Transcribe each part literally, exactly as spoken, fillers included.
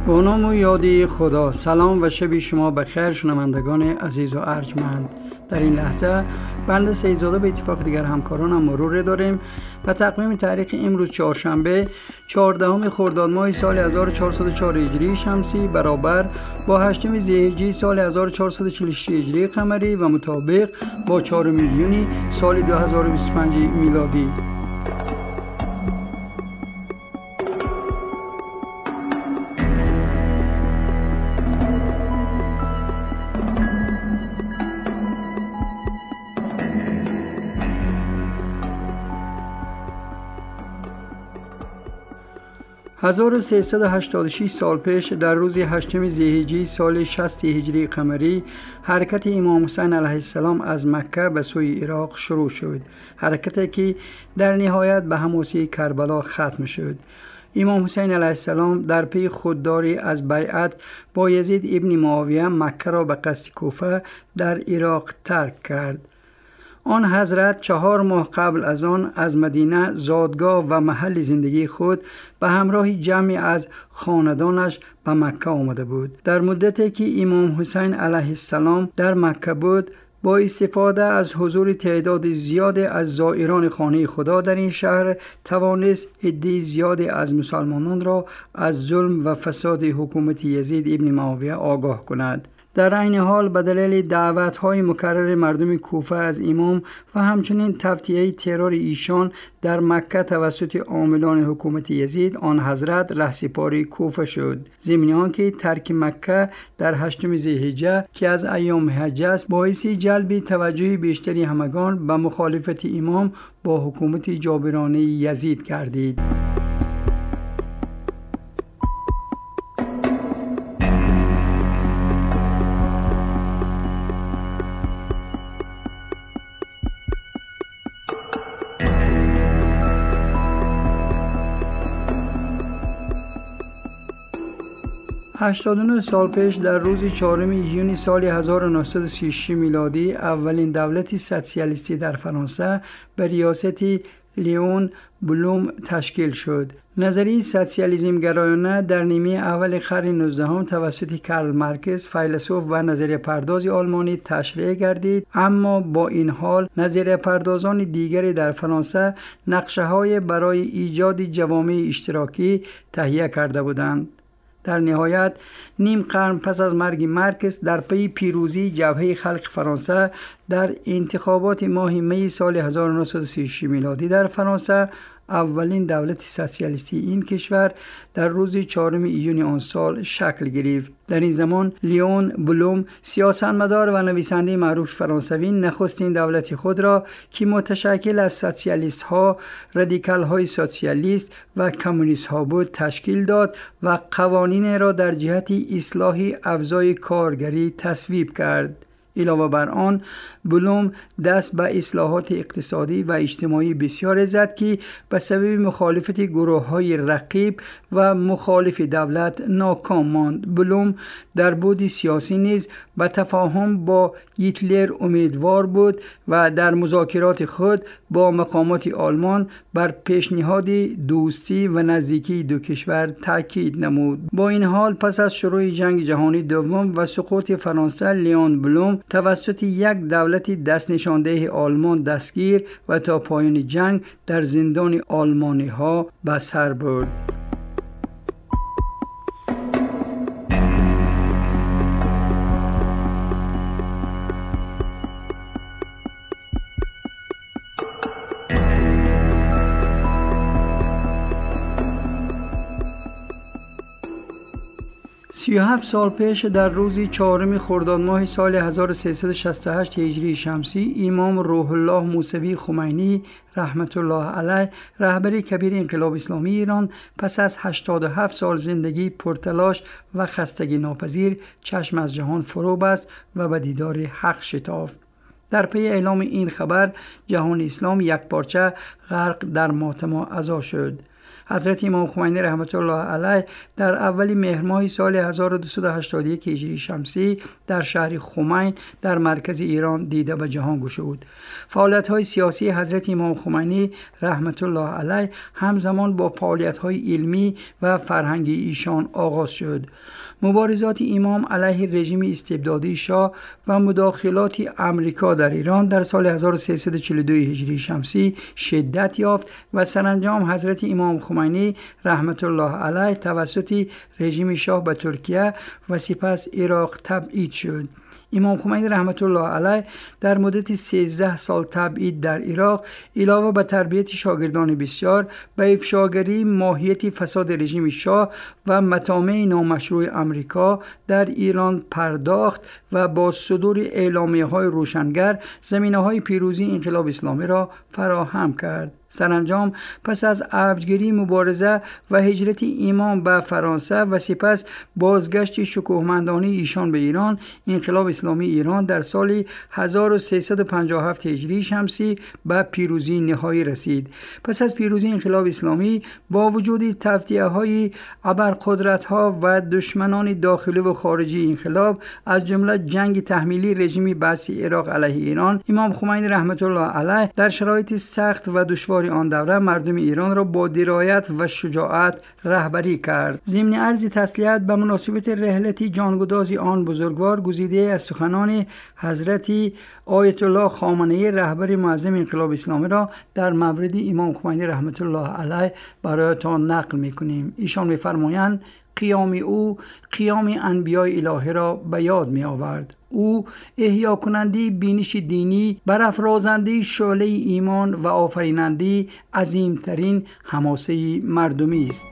با نام و یادی خدا. سلام و شب شما بخیر شنوندگان عزیز و ارجمند. در این لحظه بنده سیدزاده به اتفاق دیگر همکارانم مرور داریم و تقویم تاریخ امروز چهارشنبه چهاردهم خرداد ماه سال هزار و چهارصد و چهار هجری شمسی برابر با هشتم ذی‌الحجه سال هزار و چهارصد و چهل و شش هجری قمری و مطابق با چهارم یونیو سال دو هزار و بیست و پنج میلادی. هزار و سیصد و هشتاد و شش سال پیش در روز هشتم ذی‌الحجه سال شصت هجری قمری حرکت امام حسین علیه السلام از مکه به سوی عراق شروع شد. حرکتی که در نهایت به حماسه کربلا ختم شد. امام حسین علیه السلام در پی خودداری از بیعت با یزید ابن معاویه مکه را به قصد کوفه در عراق ترک کرد. آن حضرت چهار ماه قبل از آن از مدینه زادگاه و محل زندگی خود به همراه جمعی از خاندانش به مکه آمده بود. در مدتی که امام حسین علیه السلام در مکه بود، با استفاده از حضور تعداد زیاد از زائران خانه خدا در این شهر توانست عده زیاد از مسلمانان را از ظلم و فساد حکومت یزید ابن معاویه آگاه کند. در عین حال به دلیل دعوت‌های مکرر مردم کوفه از امام و همچنین تفتیه ترور ایشان در مکه توسط عاملان حکومت یزید، آن حضرت رهسپار کوفه شد. ضمن آنکه ترک مکه در هشتم ذی‌الحجه که از ایام حج است باعث جلب توجه بیشتری همگان به مخالفت امام با حکومت جابرانه یزید گردید. هشتاد و نه سال پیش در روز چهارم یونیو سال هزار و نهصد و سی و شش میلادی اولین دولت سوسیالیستی در فرانسه به ریاست لیون بلوم تشکیل شد. نظریه سوسیالیسم گرایانه در نیمه اول قرن نوزدهم توسط کارل مارکس فیلسوف و نظریه پرداز آلمانی تشریع گردید، اما با این حال نظریه پردازان دیگری در فرانسه نقشه‌های برای ایجاد جوامع اشتراکی تهیه کرده بودند. در نهایت نیم قرن پس از مرگ مارکس در پی پیروزی جبهه خلق فرانسه در انتخابات ماه می سال هزار و نهصد و سی و شش میلادی در فرانسه، اولین دولت سوسیالیستی این کشور در روز چهارم ایونی آن سال شکل گرفت. در این زمان لیون بلوم سیاستمدار و نویسنده معروف فرانسوی نخستین دولت خود را که متشکل از سوسیالیست ها، رادیکال های سوسیالیست و کمونیست ها بود تشکیل داد و قوانین را در جهت اصلاح اوضاع کارگری تصویب کرد. علاوه بر آن بلوم دست به اصلاحات اقتصادی و اجتماعی بسیار زد که به سبب مخالفت گروه‌های رقیب و مخالف دولت ناکام ماند. بلوم در بعد سیاسی نیز به تفاهم با هیتلر امیدوار بود و در مذاکرات خود با مقامات آلمان بر پیشنهاد دوستی و نزدیکی دو کشور تاکید نمود. با این حال پس از شروع جنگ جهانی دوم و سقوط فرانسه، لیون بلوم توسط یک دولت دست نشانده آلمان دستگیر و تا پایان جنگ در زندان آلمانی ها به سر برد. سی و هفت سال پیش در روز چهارم خرداد ماه سال هزار و سیصد و شصت و هشت هجری شمسی امام روح الله موسوی خمینی رحمت الله علیه رهبر کبیر انقلاب اسلامی ایران پس از هشتاد و هفت سال زندگی پرتلاش و خستگی ناپذیر چشم از جهان فرو بست و به دیدار حق شتافت. در پی اعلام این خبر جهان اسلام یک پارچه غرق در ماتم و عزا شد. حضرت امام خمینی رحمت الله علیه در اول مهر ماه سال هزار و دویست و هشتاد و یک هجری شمسی در شهر خمین در مرکز ایران دیده به جهان گشود. فعالیت‌های سیاسی حضرت امام خمینی رحمت الله علیه همزمان با فعالیت‌های علمی و فرهنگی ایشان آغاز شد. مبارزات امام علیه رژیم استبدادی شاه و مداخلات امریکا در ایران در سال هزار و سیصد و چهل و دو هجری شمسی شدت یافت و سرانجام حضرت امام خمینی رحمت الله علیه توسط رژیم شاه به ترکیه و سپس عراق تبعید شد. امام خمینی رحمت الله علیه در مدت سیزده سال تبعید در عراق علاوه به تربیت شاگردان بسیار به افشاگری ماهیت فساد رژیم شاه و مطامع نامشروع امریکا در ایران پرداخت و با صدور اعلامیه‌های روشنگر زمینه‌های پیروزی انقلاب اسلامی را فراهم کرد. سرانجام پس از اوجگیری مبارزه و هجرت امام به فرانسه و سپس بازگشت شکوهمندانه ایشان به ایران، انقلاب اسلامی ایران در سال هزار و سیصد و پنجاه و هفت هجری شمسی به پیروزی نهایی رسید. پس از پیروزی انقلاب اسلامی با وجود تفدیه‌های ابرقدرت‌ها و دشمنان داخلی و خارجی انقلاب از جمله جنگ تحمیلی رژیم بعثی عراق علیه ایران، امام خمینی رحمت الله علیه در شرایط سخت و دشوار آن دوره مردم ایران را با درایت و شجاعت رهبری کرد. ضمن عرض تسلیت به مناسبت رحلت جانگداز آن بزرگوار، گزیده از سخنان حضرت آیت الله خامنه‌ای رهبر معظم انقلاب اسلامی را در مورد امام خمینی رحمت الله علیه برایتان نقل می‌کنیم. ایشان می‌فرمایند قیام او قیام انبیاء الهی را به یاد می آورد. او احیا کننده بینش دینی، برافرازنده شعله ایمان و آفریننده عظیمترین حماسه مردمی است.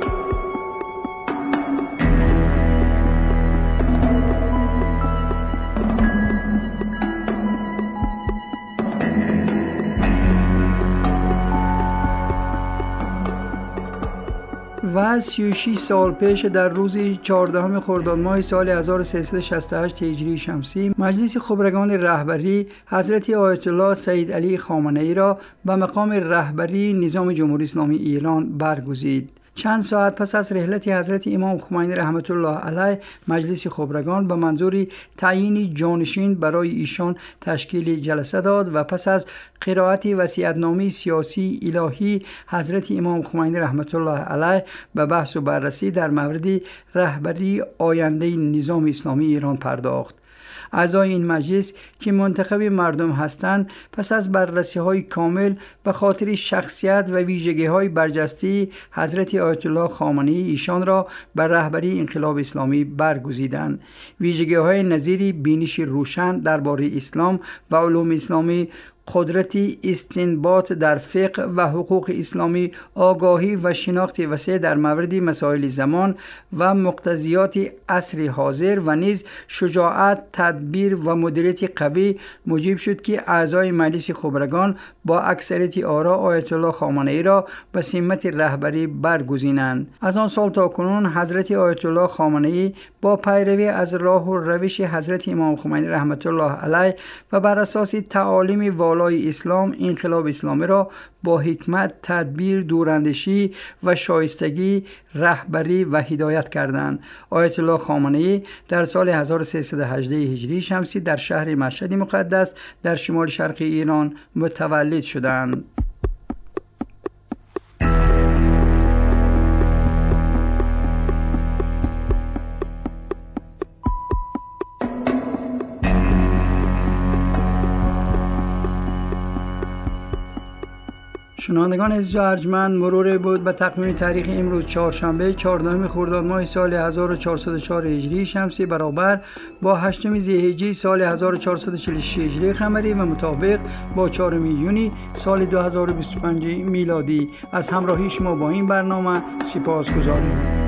و سی و شش سال پیش در روز چهاردهم خرداد ماه سال هزار و سیصد و شصت و هشت هجری شمسی مجلس خبرگان رهبری حضرت آیت الله سید علی خامنه‌ای را به مقام رهبری نظام جمهوری اسلامی ایران برگزید. چند ساعت پس از رحلت حضرت امام خمینی رحمت الله علیه، مجلس خبرگان به منظور تعیین جانشین برای ایشان تشکیل جلسه داد و پس از قرائت وصیت‌نامه سیاسی الهی حضرت امام خمینی رحمت الله علیه به بحث و بررسی در مورد رهبری آینده نظام اسلامی ایران پرداخت. اعضای این مجلس که منتخب مردم هستند، پس از بررسی های کامل به خاطر شخصیت و ویژگی های برجسته حضرت آیت الله خامنه‌ای ایشان را بر رهبری انقلاب اسلامی برگزیدند. ویژگی های نظیر بینش روشن درباره اسلام و علوم اسلامی، قدرت استنباط در فقه و حقوق اسلامی، آگاهی و شناخت وسیع در مورد مسائل زمان و مقتضیات عصر حاضر و نیز شجاعت، تدبیر و مدیریت قوی موجب شد که اعضای مجلس خبرگان با اکثریت آرا آیت الله خامنه‌ای را به سمت رهبری برگزینند. از آن سال تا کنون حضرت آیت الله خامنه‌ای با پیروی از راه و روش حضرت امام خمینی رحمت الله علیه و بر اساس تعالیم والای اسلام، انقلاب اسلامی را با حکمت، تدبیر، دوراندیشی و شایستگی رهبری و هدایت کردند. آیت الله خامنه‌ای در سال هزار و سیصد و هجده هجری شمسی در شهر مشهد مقدس در شمال شرقی ایران متولد شدند. شنوندگان عزیز و ارجمند، مرور بود به تقویم تاریخ امروز چهارشنبه چهاردهم خرداد ماه سال هزار و چهارصد و چهار هجری شمسی برابر با هشتم ذی‌الحجه سال هزار و چهارصد و چهل و شش هجری قمری و مطابق با چهارم یونی سال دو هزار و بیست و پنج میلادی. از همراهی شما با این برنامه سپاسگزاریم.